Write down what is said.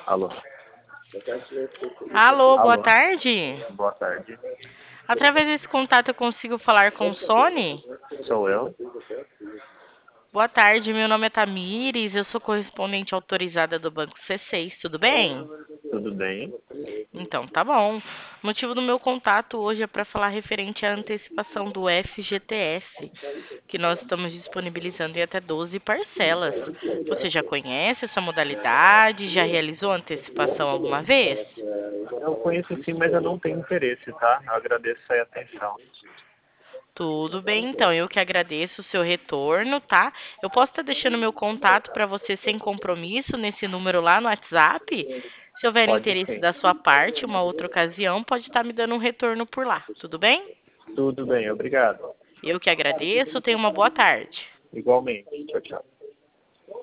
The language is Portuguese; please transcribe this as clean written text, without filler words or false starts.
Alô? Alô, boa Alô? tarde. Boa tarde. Através desse contato eu consigo falar com o Sony? Sou eu? Boa tarde, meu nome é Tamires, eu sou correspondente autorizada do Banco C6, tudo bem? Tudo bem? Então, tá bom. O motivo do meu contato hoje é para falar referente à antecipação do FGTS, que nós estamos disponibilizando em até 12 parcelas. Você já conhece essa modalidade? Já realizou antecipação alguma vez? Eu conheço sim, mas eu não tenho interesse, tá? Eu agradeço aí a atenção. Tudo bem, então. Eu que agradeço o seu retorno, tá? Eu posso estar deixando meu contato para você sem compromisso nesse número lá no WhatsApp? Se houver Pode interesse sim. da sua parte, uma outra ocasião, pode estar me dando um retorno por lá. Tudo bem? Tudo bem, obrigado. Eu que agradeço. Tenha uma boa tarde. Igualmente. Tchau, tchau.